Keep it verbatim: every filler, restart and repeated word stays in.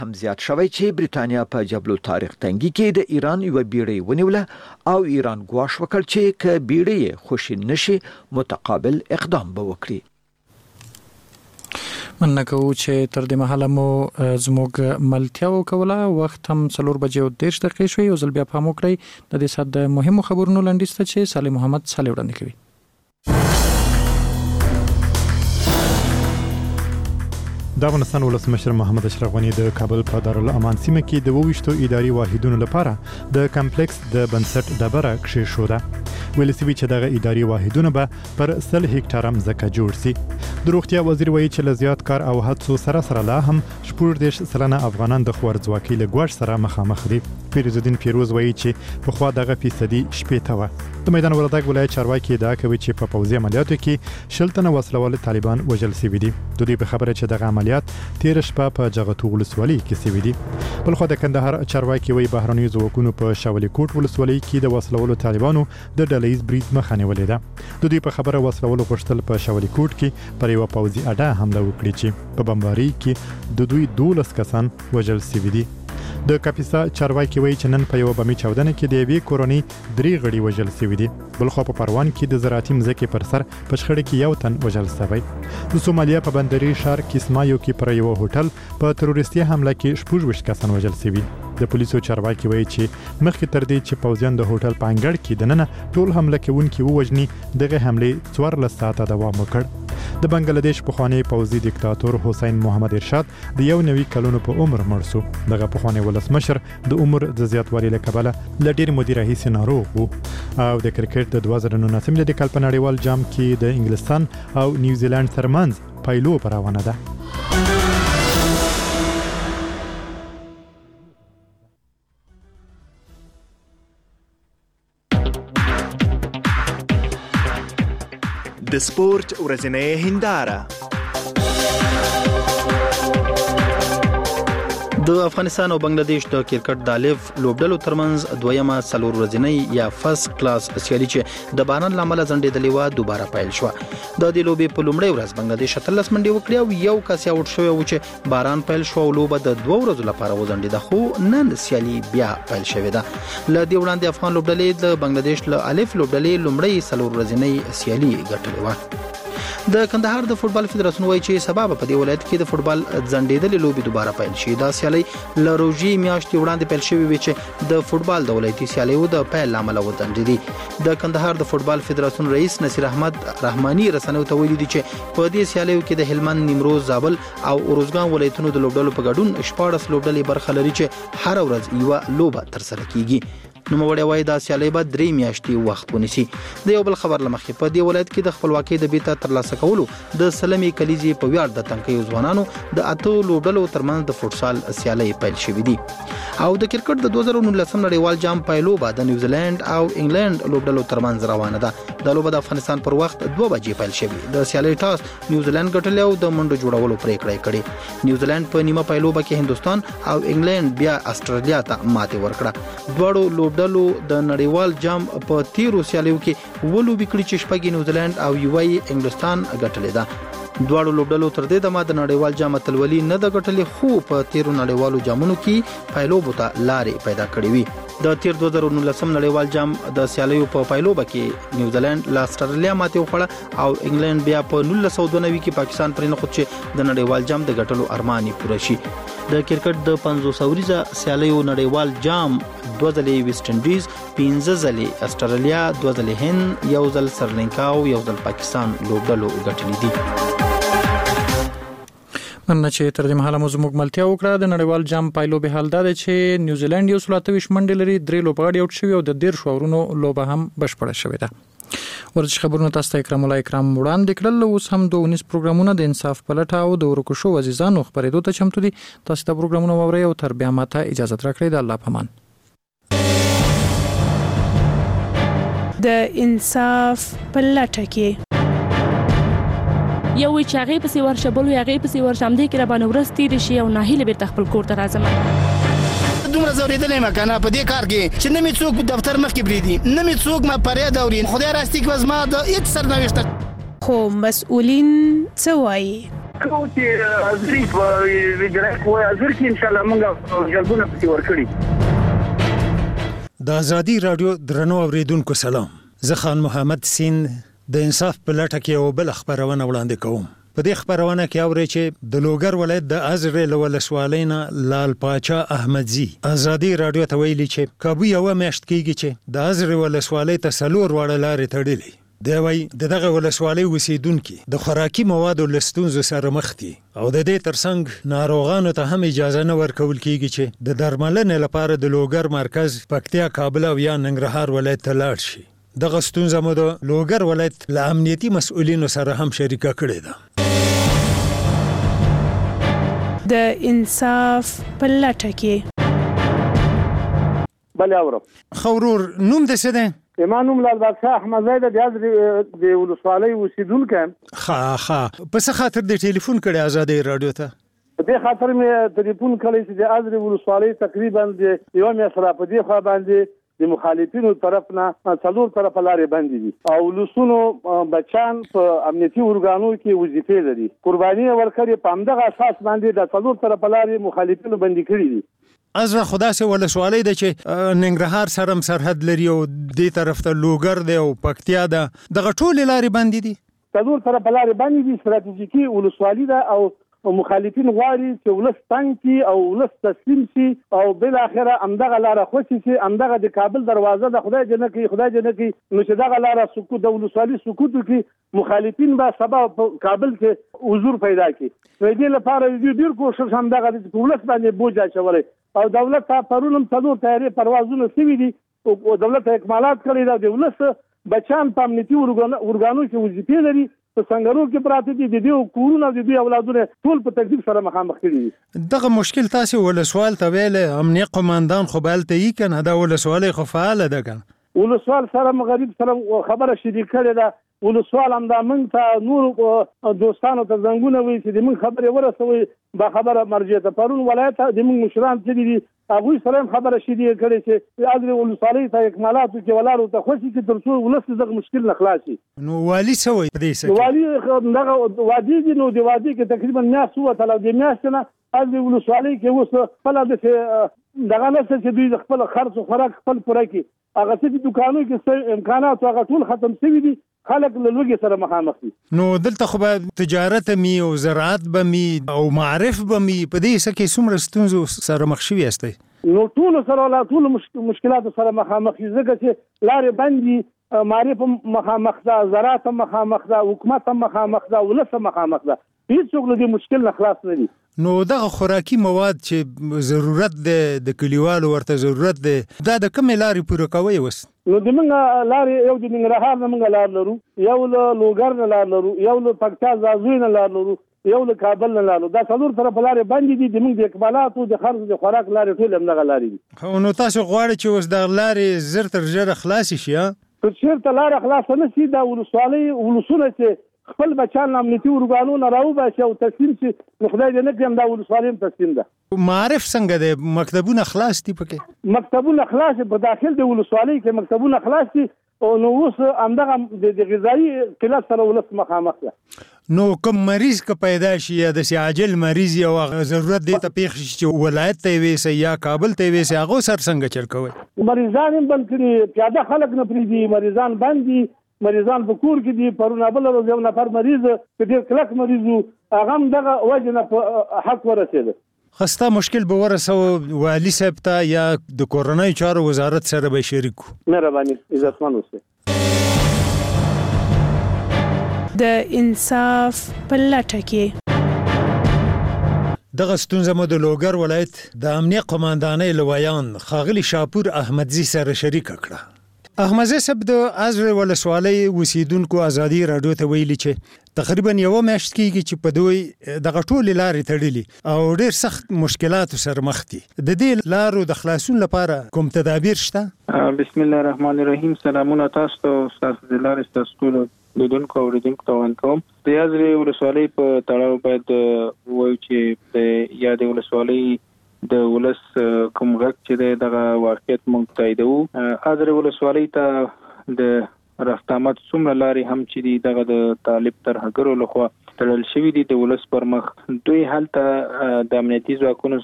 هم زیات شوی چې بریتانیا په جبل الطارق تنګي کې د ایران یو بیړۍ ونیوله او ایران ګواښ وکړ چې ک بیړۍ خوشی نشي متقابل اقدام به وکړي. مننه کوو چې تر دې مهاله مو زموږ ملتیا وکوله. وخت هم څلور بجې او دېرش دقیقې شوې. یو ځل بیا پام وکړئ د دې ساعت د مهمو خبرونو لنډیز ته چې صالح محمد صالح وړاندې کوي. د افغانستان ولسمشر محمد اشرف غنی د کابل په دارالامان سیمه کې د وویشتو اداري واحدونو لپاره د کمپلیکس د بنسټ ډبره کښېښوده. ویل شوي چې دغه اداري واحدونه به پر سل هکټاره مځکه جوړ شي. د روغتیا وزیر وایي چې له زیات کار او هڅو سره سره لا هم شپږ دېرش سلنه افغانان د خوارځواکۍ له ګواښ سره مخامخ دي. فیروز الدین فیروز وایي چې پخوا دغه فیصدي شپېته وه. د میدان وردګ ولایت چارواکي ادعا کوي چې په پوځي عملیاتو کې شل تنه وسلوال طالبان وژل شوي دي. د دوی په خبره چې دغه عملیات تیر شپه په جغتو ولسوالۍ کې شوي دي. بل خو د کندهار چارواکي وایي بهرنیو ځواکونو په شاولي کوټ ولسوالۍ کې د وسلوالو طالبانو د ډلهییز برید مخه نیولې ده. د دوی په خبره وسلوالو غوښتل په شاولي کوټ کې پر یو پوځي اډه حمله وکړي چې په بمبارۍ کې د دوی دولس کسان وژل شوي دي. د کاپیسا چارواکي وایي چې نن په یو بمي چاودنه کې د یوې کورنۍ درې غړي وژل شوي دي. بل خو په پروان کې د زراعتي مځکې پر سر په شخړه کې یو تن وژل شوی. د سومالیا په بندري ښار کیسمایو کې پر یو هوټل په تروریستي حمله کې شپږ ویشت کسان وژل شوي. د پولیسو چارواکي وایي چې مخکې تر دې چې پوځیان د هوټل په انګړ کې دننه ټول حمله کوونکي ووژني دغه حملې څوارلس ساعته دوام وکړ. د بنگلاديش پخوانی پوځي دیکتاتور حسین محمد ارشاد د یو نوي کلونو په عمر مړ شو. دغه پخوانی ولسمشر د عمر د زیاتوالي له کبله ل ډېر مدیر هیڅ ناروغ وو او د کرکټ د دوه زره نولسم د کال په نړیوال جام کې د انګلستان او نیوزیلند ترمنځ پایلو روانه ده. د سپورت ورځنۍ هنداره. د افغانستان او بنگلاديش د کرکټ د الف لوبډلو ترمنځ دویمه څلور ورځنۍ یا فرست کلاس سیالي چې د باران لامل ځنډېدلې و دوباره پیل شو. د دې لوبې په لومړۍ ورځ بنگلاديش اتلس منډې وکړې او یو کس یې آوټ شوی و چې باران پیل شو او لوبه د دوه ورځو لپاره وځنډېده، خو نن سیالي بیا پیل شوې ده. له دې وړاندې افغان لوبډلې د بنگلاديش له الف لوبډلې لومړۍ څلور ورځنۍ سیالي ګټلې و. د کندهار د فوتبال فدراسیون وایي چې سبب په دې ولایت کې د فوتبال ځنډېدلې لوبې دوباره پیل شي. دا سیالي له روژې میاشتې وړاندې پیل شوې وي چې د فوتبال د ولایتي سیالیو د پیل له امله وځنډېدې. د کندهار د فوتبال فدراسیون رئیس نصیر احمد رحماني رسنیو ته ویلي دي چې په دې سیالیو کې د هلمند، نیمروز، زابل او اروزګان ولایتونو د لوبډلو په ګډون شپاړس لوبډلې برخه لري چې هر ورځ یوه لوبه ترسره کیږي. نوموړی وایي دا سیالۍ به درې میاشتې وخت ونیسي. د یو بل خبر له مخې په دې ولایت کې د خپلواکۍ د بیرته ترلاسه کولو د سلمې کلیزې په ویاړ د تنکیو ځوانانو د اتو لوبډلو ترمنځ د فوټسال سیالۍ پیل شوې دي. او د کرکټ د دوه زره نولسم نړیوال جام پایلوبه د نیوزیلند او انګلند لوبډلو ترمنځ روانه ده. د لوبه د افغانستان پر وخت دوه بجې پیل شوې. د سیالۍ ټاس نیوزیلند ګټلی او د منډو جوړولو پریکړه یې کړې. نیوزیلند په نیمه پایلوبه کې هندوستان او انګلند بیا استرالیا ته ماتې ورکړه. دواړو لوبډلو د نړیوال جام په تیرو سیالیو کې ولوبې کړې چې شپږ نیوزیلند او یوه یې انګلستان ګټلې ده. دواړو لوبډلو تر دې دمه د نړیوال جام اتلولي نه ده ګټلې، خو په تیرو نړیوالو جامونو کې پایلوبو ته لارې پیدا کړې وي. د تیر دوه زره نولسم نړیوال جام د سیالیو په پایلوبه کې نیوزیلند له استرالیا ماتې وخوړه او انګلند بیا په نولس سوه دوه نوي کې پاکستان پرې نښود چې د نړیوال جام د ګټلو ارمان یې پوره شي. د کرکټ د پنځوس اوریزه سیالیو نړیوال جام دوه ځلې ویسټ انډیز، پنځه ځلې استرالیا، دوه ځلې هند، یو ځل سریلانکا او یو ځل پاکستان لوبډلو ګټلې دي. نن چې تر دې مهاله مو زموږ ملتیا وکړه. د نړیوال جام پایلوبې حال دا دی چې نیوزیلند یو سل اته ویشت منډې لري، درې لوبغاړي آوټ شوي او د دېرشو اورونو لوبه هم بشپړه شوې ده. ورزش خبرونه تاسو ته اکرام الله اکرام وړاندې کړل. اوس هم دوه نیم پروګرامونه د انصاف پلټه او د ورکو شو عزیزانو خبرېدو ته چمتو دي. تاسو ته پروګرامونه واورئ او تر بیا ماته اجازه راکړئ. د الله په امان. د انصاف پلټه کې یو وی چې هغه پسې ورشه بل وی هغه پسې ورشه هم دې کې را باندې ورځ تېرې شي او ناهیله بیرته خپل کور ته راځم. دومره زورېدلی یم که نه په دې کار کې چې نه مې څوک دفتر مخکې پرېږدي، نه مې څوک ما فریاد اوري. خدای راستي کې به زما د هېڅ سرنوشته. خو مسؤلین څه وایي؟ کوم چې ازري په وجرای کوه ازر کې ان شاء الله موږ جلبونه پکې ورکړي. د ازادي رادیو درنو اوریدونکو سلام. زه خان محمد سین د انصاف په لټه کې یو بل خبرونه وړاندې کوم. په دې خبرونه کې اوري چې د لوګر ولایت د ازرې ولسوالۍ نه لال پاچا احمدزي ازادي رادیو ته ویلي چې کابو یو میاشت کېږي چې د ازرې ولسوالۍ ته سلور وړه لارې تړلې. دی وايي د دغه ولسوالۍ اوسیدونکي د خوراکي موادو له ستونزو سره مخ دي او د دې ترڅنګ ناروغانو ته هم اجازه نه ورکول کېږي چې د درملنې لپاره د لوګر مرکز پکتیا، کابل او یا ننګرهار ولایت ته لاړ شي. دغه ستونزه مو د لوګر ولایت له امنیتي مسؤلینو سره هم شریکه کړې ده. د انصاف په لټه کې بل اورم خورور نوم د څه ده؟ ایمانوم لال بادشاہ احمدزی د د ولسوالۍ اوسیدونکو. ښه ښه په څه خاطر د ټلیفون کړی ازادي رادیو ته؟ په دې خاطر مې ټلیفون کړی چې د ازرې ولسوالۍ تقریبا د یو میاشت را په دې خوا باندې د مخالفینو طرف نه څلور طرف لارې بندې دي او لسونو بچان په امنیتي ارګانو کې وظیفې لري. قرباني ورکړي په همدغه اساس باندې د څلور طرف لارې مخالفینو بندي کړي دي. ازره خدا سه ولسوالۍ د چې ننګرهار سره سرحد لري او دې طرف ته لوګر دی او پکتیا ده، دغه ټول لارې بندې دي. څلور طرف لارې بندې دي. ستراتیژیکي ولسوالۍ ده او مخالفین غواړي چې ولس تنګ کی او ولس تسلیم شي او بل اخره امدغه لاره خوشي شي. امدغه د کابل دروازه د خدای جنہ کی خدای جنہ کی نو چې دغه لاره سکوت د ولسوالۍ سکوت کی مخالفین به سبا کابل کې حضور پیدا کی. دې لپاره دې ډیر کوشش همدغه د ولس باندې بوج اچولې او دولت ته پرونم څلور تیارې پروازونه سوي دي او دولت اکمالات کړی دا د ولس بچان په امنیتي ارګانو کې وظیفې لري په څنګهرو کې پراته دي. د دې کورونه د دې اولادونه ټول په تکلیف سره مخامخ کړي. دغه مشکل تاسو ولسوال ته ویل امنیه قوماندان خو بالته یې کنه دا ولسوالۍ خو فعال ده کنه ولسوال سره مغرب سره خبره شریک کړي ده. ولسوال هم دا موږ ته نور دوستانو ته زنګونه وي چې موږ خبره ورسوي با خبره مرجع ته پرون ولایت د موږ مشران چې دي هغه سره خبره شریک کړي چې ازرې ولسوالۍ ته اکمالات کې ولارو ته خوشي چې ترڅو ولس دغه مشکل نه خلاصي. نو والی سوي په دې سره والی دغه وادي دي نو د وادي کې تقریبا میاشت وته له دې میاشت نه ازرې ولسوالۍ کې اوس خپل د دغه نه چې دوی خپل خرڅ او خوراک خپل پوره کړي. هغه چې دکانو کې امکانات هغه ټول ختم شوي دي. خلک له لوګي سره مخامخ دي. نو دلته خو به تجارت می او زراعت به می او معرف به می په دې سکه څومره ستونزو سره مخ شوي استي. نو ټول سره لا ټول مشکلات سره مخامخ دي ځکه چې لارې بندي معرف مخامخ ده، زراعت مخامخ ده، حکومت مخامخ ده، ولس مخامخ ده. هیڅ څوک د مشکل نه خلاص نه دي. نو دغه خوراکي مواد چې ضرورت ده د کلیوالو ورته ضرورت ده دا د کومې لارې پوره کوي وس؟ نو د موږ لارې یو د ننګرهار نه موږ لار لرو، یو له لوګر نه لار لرو، یو له پکتیا زازوی نه لار لرو، یو له کابل نه لارو. دا څلور طرف لارې باندې دي. د موږ د اکمالاتو د خرڅ د خوراک لارې ټول همدغه لارې دي. نو تاسو غواړئ چې اوس د لارې زر تر ژره خلاص شي؟ ها که چیرته لاره خلاص نه شي دا ولسوالۍ ولسونه چې خپل بچان امنیتي ارګانو نه راوباسي او تسلیم شي نو خدای دې نه کړي دا ولسوالۍ تسلیم ده. معرف څنګه ده؟ مکتبونه خلاص دي پکې؟ مکتبونه خلاص په داخل د ولسوالۍ کې مکتبونه خلاص دي او نو اوس همدغه د غذایی کلاس سره ولس مخامخ ده. نو کوم مریض که پیدا شي یا د عاجل مریض یا ضرورت دی ته پیښ شي چې ولایت ته وي یا کابل ته وي هغه سر څنګه چل کوي؟ مریضان هم بند کړي، پیاده خلک نه پریږدي، مریضان باندې مریضان په کور کې دي. پرونه بل ورځ یو نفر مریض چې ډېر کلک مریض و هغه هم دغه وجه نه په حق ورسېده. خسته مشکل به ورسو والي صاحب ته یا د کورنۍ چارو وزارت سره به شریک وو. مهرباني عزتمن اوسئ. د انصاف په لټه کې دغه ستونزه مو د لوګر ولایت د امنیه قوماندانۍ لویان خاغلی شاپور احمدزي سره شریک کړه. احمدزي صاحب د ازرې ولسوالۍ اوسیدونکو ازادي رادیو ته ویلي چې تقریبا یو میاشت کېږي چې په دوی دغه ټولې لارې تړلي او ډېر سخت مشکلاتو سره مخ دي. د دې لارو د خلاصون لپاره کوم تدابیر شته؟ بسم الله الرحمن الرحیم. سلامونه تاسو ته استاد دلار تاسو ټول لیدونکو او اوریدونکو ته وان کوم. د ازرې ولسوالۍ په تړاو باید وایو چې د یادې ولسوالۍ د ولس کوم غږ چې دغه واقعیت موږ تاییدو. ازرې ولسوالۍ ته د رفتامات څومره لاري هم چې دی دغه د طالب ترهګرو لخوا تړل شوی دي د ولس پر مخ دوی هلته د امنیتي ځواکونو